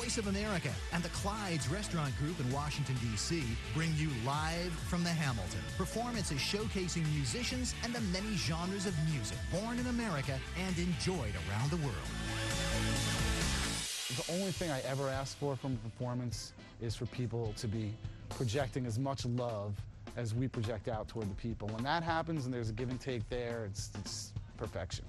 Voice of America and the Clyde's Restaurant Group in Washington, D.C. bring you Live from the Hamilton. Performances showcasing musicians and the many genres of music born in America and enjoyed around the world. The only thing I ever ask for from a performance is for people to be projecting as much love as we project out toward the people. When that happens and there's a give and take there, it's perfection.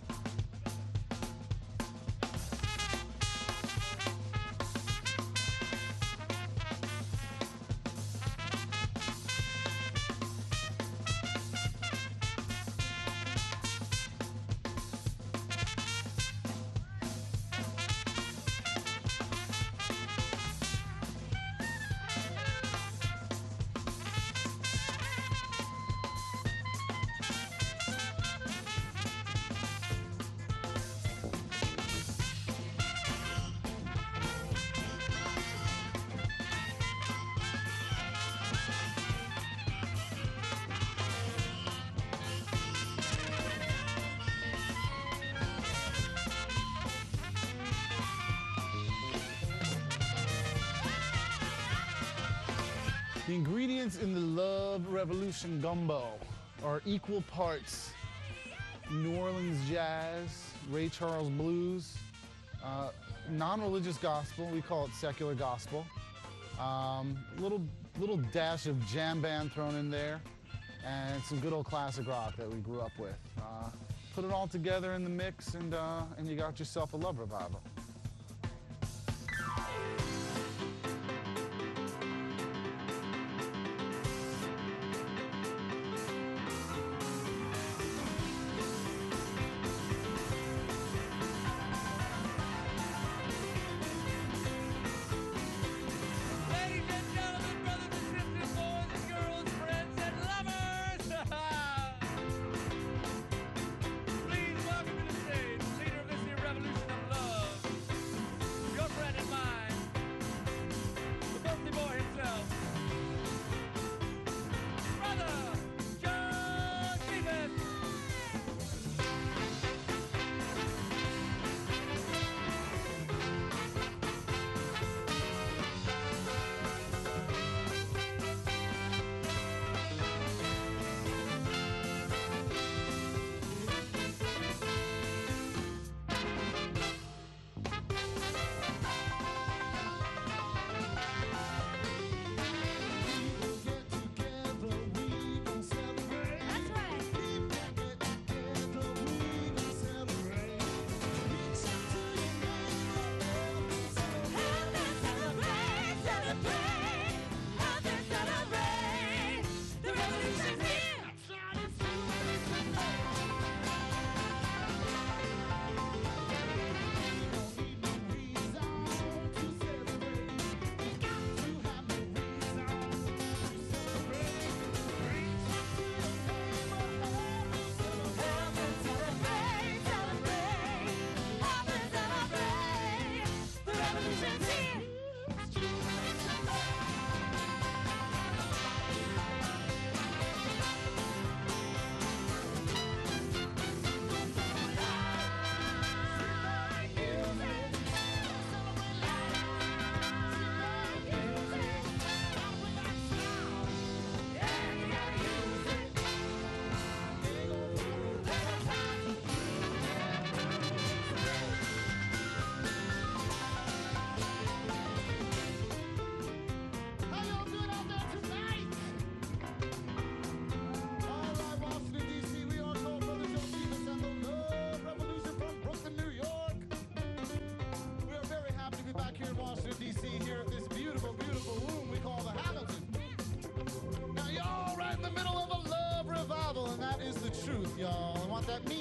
The ingredients in the Love Revolution gumbo are equal parts New Orleans jazz, Ray Charles blues, non-religious gospel, we call it secular gospel, little dash of jam band thrown in there, and some good old classic rock that we grew up with. Put it all together in the mix, and you got yourself a love revival. Y'all, and what that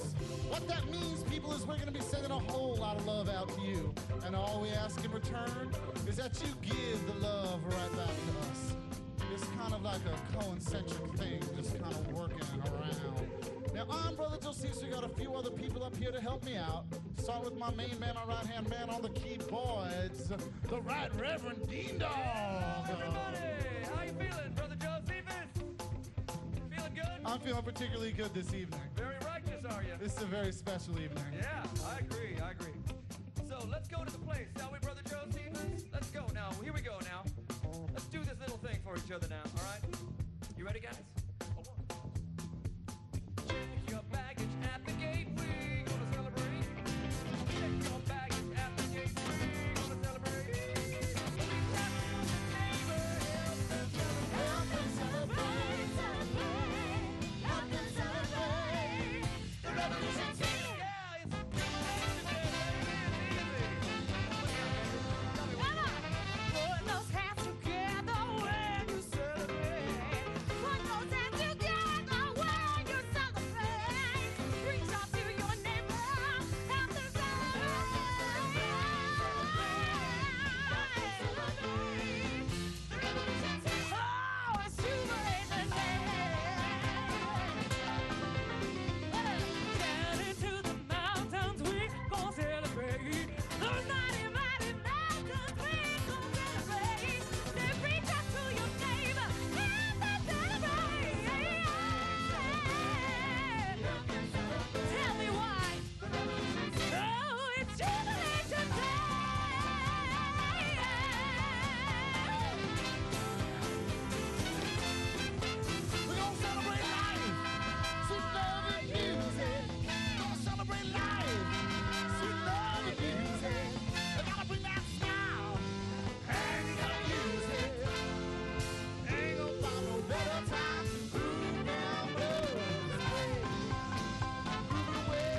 means, people, is we're going to be sending a whole lot of love out to you, and all we ask in return is that you give the love right back to us. It's kind of like a concentric thing, just kind of working around. Now, I'm Brother Josephus. We got a few other people up here to help me out. Start with my main man, my right-hand man on the keyboards, the Right Reverend Dean Dog. Everybody, how you feeling, Brother Josephus? Feeling good? I'm feeling particularly good this evening. Very righteous, are you? This is a very special evening. Yeah, I agree. So So let's go to the place, shall we, Brother Josephus? Let's go now. Here we go now. Let's do this little thing for each other now, all right? You ready, guys? Check your baggage at the gate. We're gonna celebrate. Check your baggage at the gate. We're gonna celebrate. Reach out to your neighbor. Help them celebrate. Help them celebrate. The revolution's here. Yeah, it's easy. Come on. Put those hands together when you celebrate. Put those hands together when you celebrate. Reach out to your neighbor. Help them celebrate. The revolution's here. Oh, it's jubilating day. Down into the mountains, we gon' celebrate. Those mighty, mighty mountains, we gon' celebrate. Say, reach out to your neighbor, help them celebrate. Tell me why. Oh, it's jubilation day. We're gonna celebrate life, sweet love and music. Gonna celebrate life, sweet love and music. I gotta bring that smile, and you gotta use it. Ain't gonna find no better time to groove down blues. Groove away.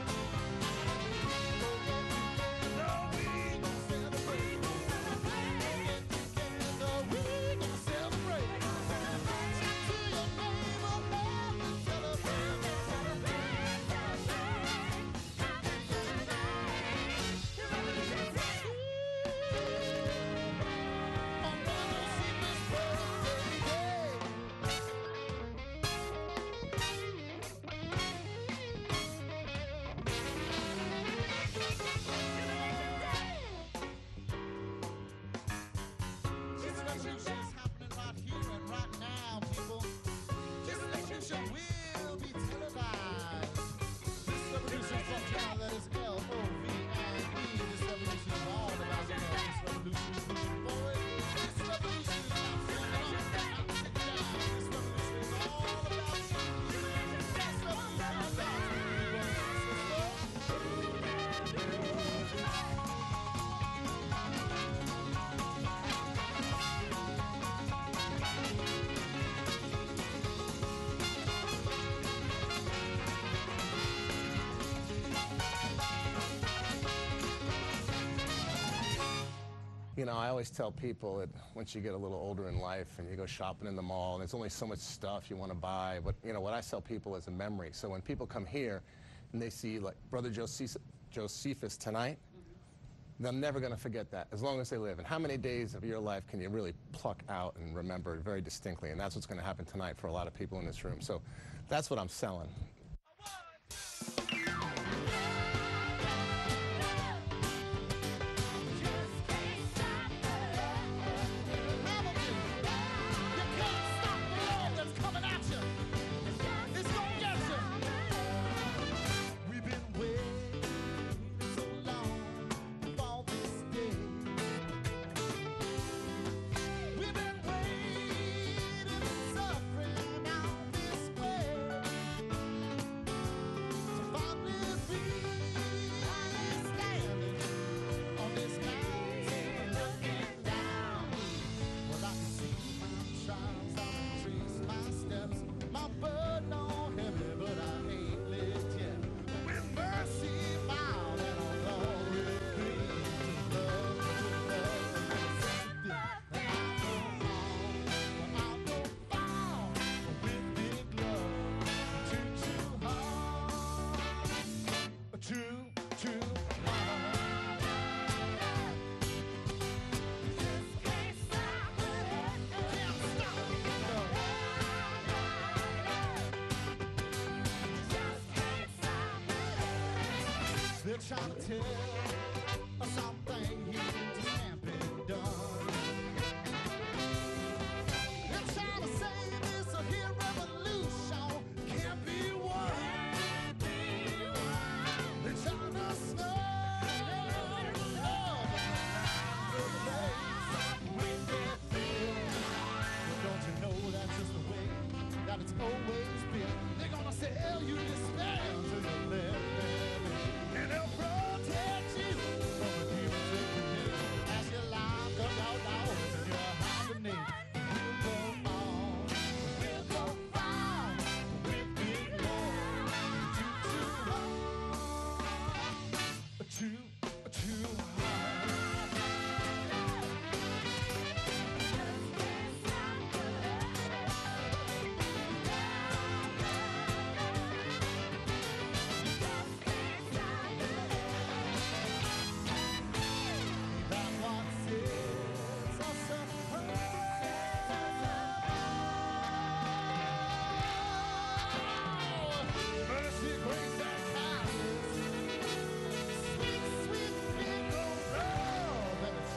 No, we gonna celebrate. Together we gonna celebrate. Shout to your neighbor, help them celebrate. On Brother Seaman's birthday day. This revolution's happening right here and right now, people. This revolution will be televised. This revolution from China, that is L-O-V-E. This revolution is all about love. This revolution is moving forward. This revolution is not standing up, not sitting down. This revolution is all about you. This revolution is about you, brothers and sisters. You know, I always tell people that once you get a little older in life and you go shopping in the mall, and there's only so much stuff you want to buy. But, you know, what I tell people is a memory. So when people come here and they see, like, Brother Josephus tonight, they're never going to forget that as long as they live. And how many days of your life can you really pluck out and remember very distinctly? And that's what's going to happen tonight for a lot of people in this room. So that's what I'm selling. Hamilton, you can't stop the love that's coming at you. It's gonna get you. We've been waiting so long for this day. We've been waiting and suffering out this way. To finally be standing on this mountain looking down. Well, I can see my trials, I can trace my steps. My burden on heavy, but I ain't lived yet. With mercy found and on glory green. To love, and sympathy. And I'll go far with big love. Too hard. Too hard. Can't stop it. They're trying to tell us something here just can't be done. They're trying to say this here revolution can't be won. They're trying to snub tell you this spell to the left, and they'll protect you from the demons in the day. As you lie, the outlaws in your hibernate. We'll go on, we'll go far with big love. Too hard. That what sets us apart. Mercy, grace, and kindness. Sweet, sweet thing of love that is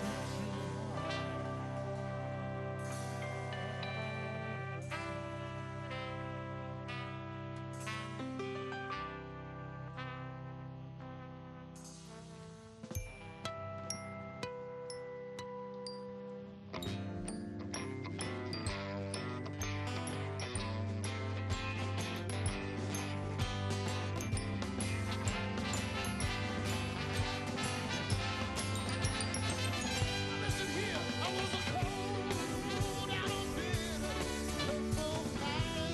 Listen here, I was a cold out of bitter, hurtful man.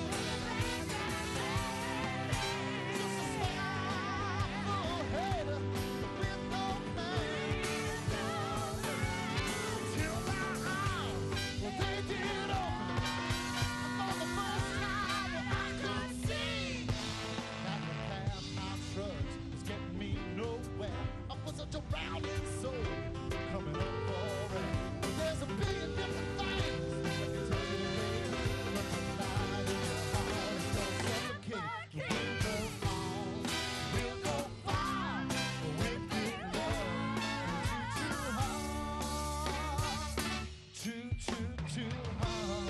Just a spiteful hater with no pain. Till my eyes, well, they did open. For the first time, I could see that the path I trudged was getting me nowhere. I was a drowning soul coming up for air. But there's a billion different things that can take you away. But tonight in your heart is gonna suffocate. We'll go on, we'll go far with big love. Too hard, too hard.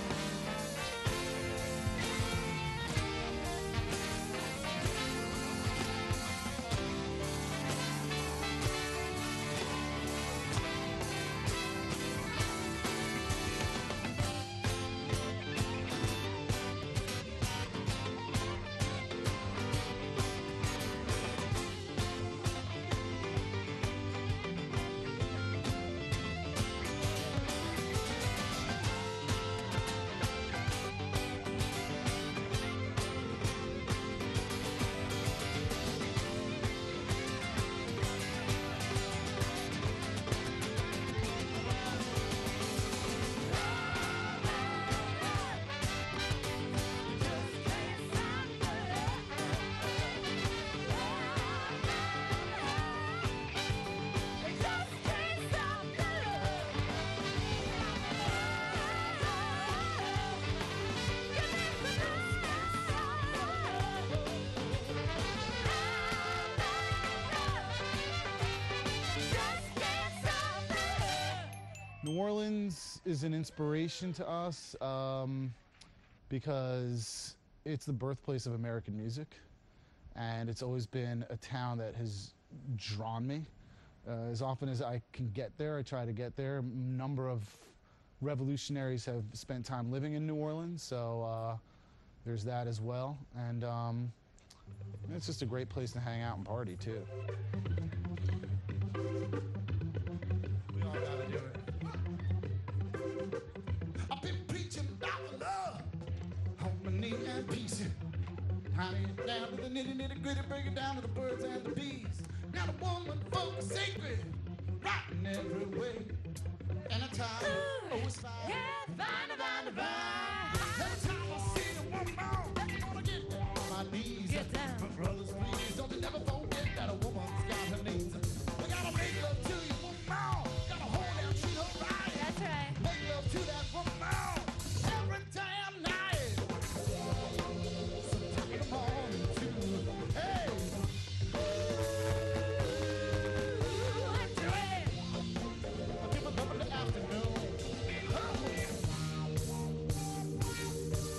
New Orleans is an inspiration to us because it's the birthplace of American music, and it's always been a town that has drawn me. As often as I can get there, I try to get there. A number of revolutionaries have spent time living in New Orleans, so there's that as well. And it's just a great place to hang out and party, too. We all gotta do it. I've been preaching about the love, harmony and peace. Tying it down to the nitty gritty, break it down to the birds and the bees. Now the woman folk is sacred, right in every way. And a time, oh it's fine. Yeah, fine. Every time I see the woman, I'm gonna get down on my knees. Get down. But brothers, please don't you never forget that a woman's got her needs. We gotta make love to you, woman. Gotta hold down, treat her right. That's right. Make love to that woman every damn night. So take it on to, hey. Give a love in the afternoon.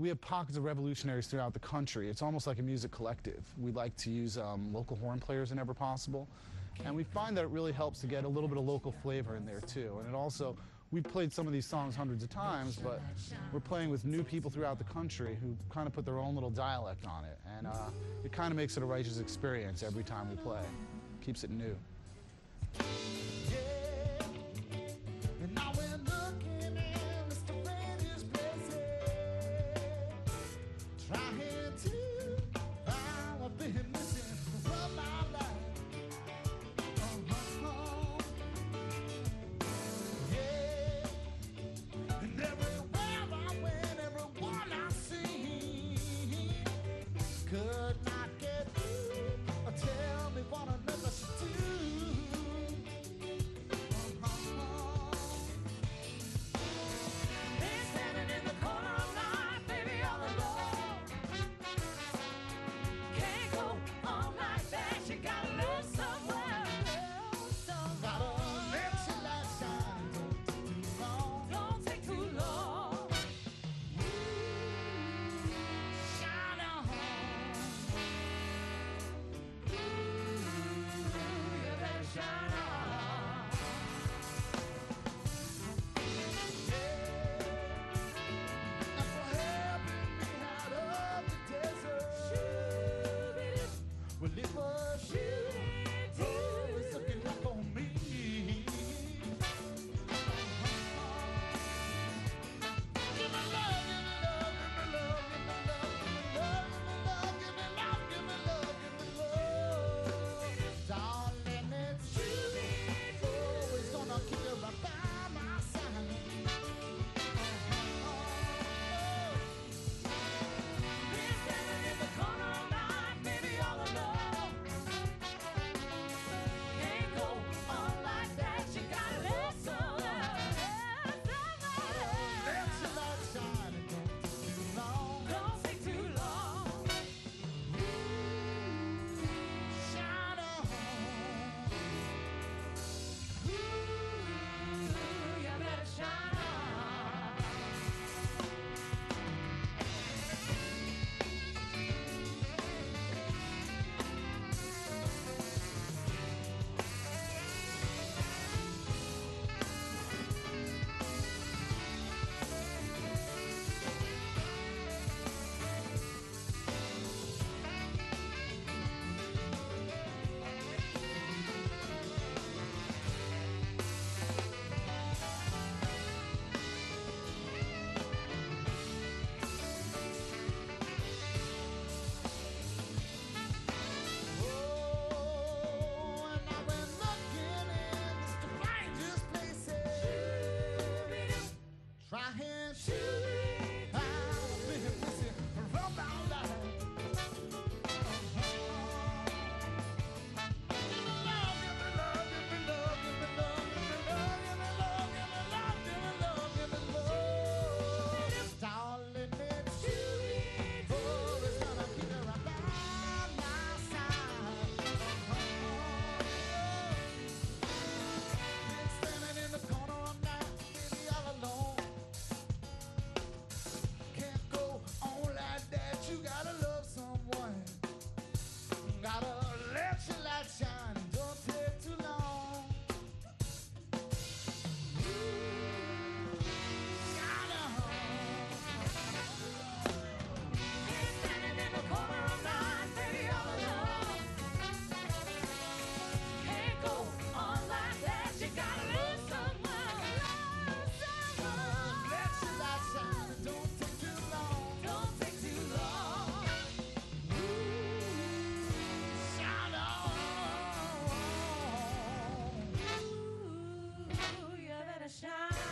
we have pockets of revolutionaries throughout the country. It's almost like a music collective. We like to use local horn players whenever possible. And we find that it really helps to get a little bit of local flavor in there too. And it also, we've played some of these songs hundreds of times, but we're playing with new people throughout the country who kind of put their own little dialect on it. And it kind of makes it a righteous experience every time we play. Keeps it new. And now we're looking in the strangest places, trying to find what been missing from my life. Yeah. And everywhere I went, everyone I seen could not get through or tell me what another should do. Been standing in the corner all night, baby, all alone. Can't go on like that. You gotta look somewhere else. Gotta let your light shine, don't take too long. Don't take too long. Shine on. You better shine on. And for helping me out of the desert. Well, it was you who was looking up on me. Give me love, give me love, give me love, give me love, give me love, give me love, give me love, give me love. Darling, it's you. Always gonna keep you right by my side. Been standing in the corner all night, baby, all alone. Can't go on like that. You gotta look somewhere else. Let your light shine and don't take too long. Don't take too long. Shine on. You better shine on. Oh, and I've been looking in the strangest places, trying to find what been missing from my life. Give me love, give me love, give me love, give me love, give me love, give me love, give me love, give me love, give me love. Darling, it's you. Always gonna keep you right by my side. Been standing in the corner all night, baby, all alone. Can't go on like that. You gotta love someone. Gotta let your light shine. Don't take too long. Shine on. Been standing in the corner all night, baby, all alone. Can't go on like that. You gotta look somewhere. Let your light shine. Don't take too long. Don't take too long. Shine on. You better shine on.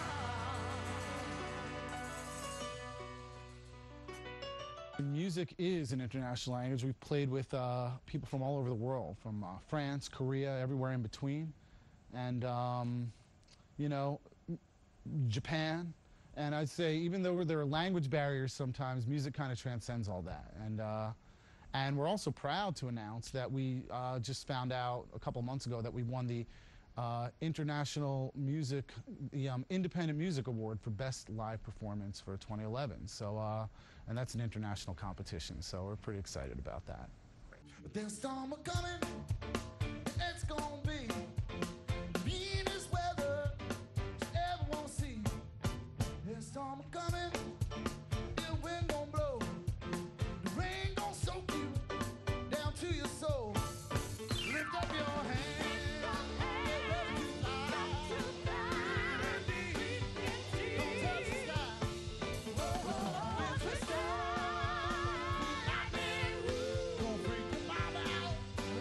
Music is an international language. We've played with people from all over the world, from France, Korea, everywhere in between, and you know, Japan. And I'd say, even though there are language barriers sometimes, music kind of transcends all that. And we're also proud to announce that we just found out a couple months ago that we won the International Music, the Independent Music Award for Best Live Performance for 2011. So and that's an international competition, so we're pretty excited about that. There's a storm coming, it's gonna be the meanest weather you ever wanna see. There's a storm coming, the wind gonna blow, the rain gonna soak you down to your soul. Lift up your hand, get ready to fly. Indeed, don't touch the sky. With the storm, lightning, gonna freak your mind out.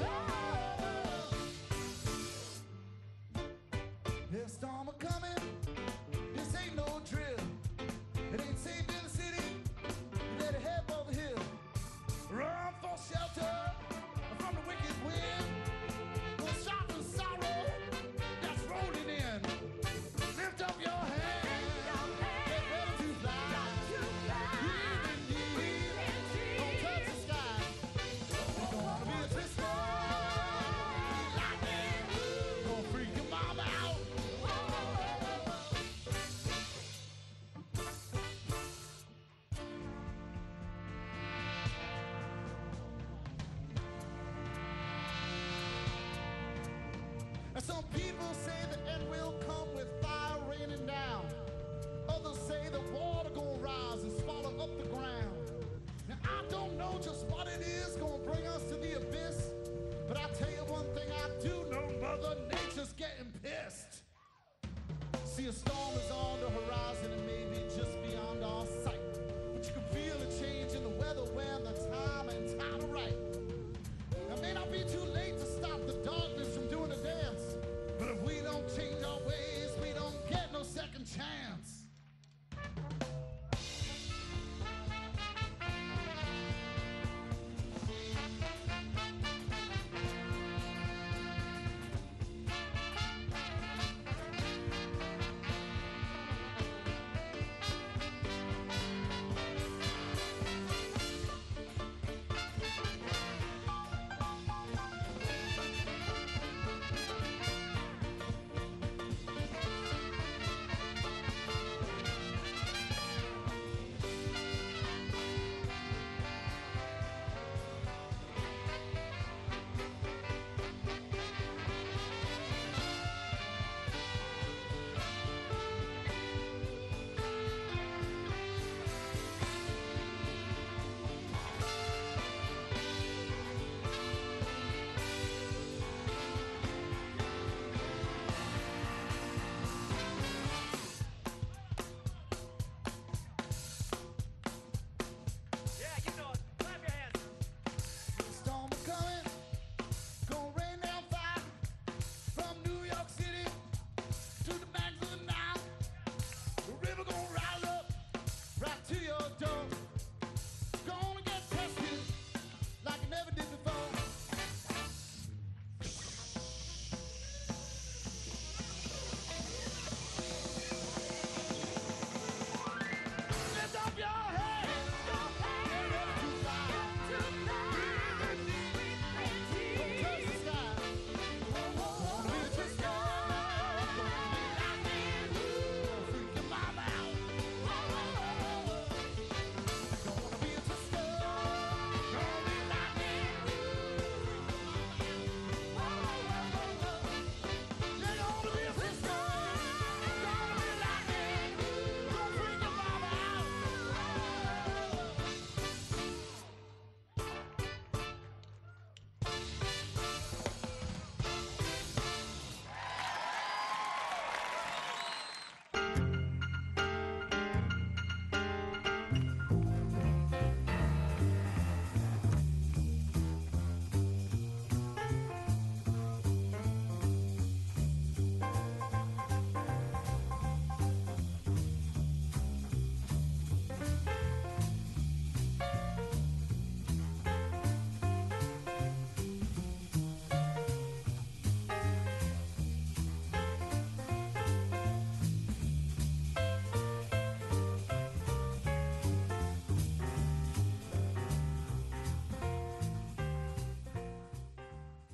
There's a storm coming, this ain't no drill. It ain't safe in the city, you better head for the hill. Run for shelter from the wicked wind. Go shout the sorrow that's rolling in. Lift up your hand, get ready to fly. Indeed, don't touch the sky. It's gonna be a twist of lightning, gonna freak your mama out. And some people say the end will come with fire raining down. Others say the water gonna rise and swallow up the ground. Now I don't know just what it is gonna bring us to the abyss, but I tell you one thing I do know, Mother Nature's getting pissed. See, a storm is on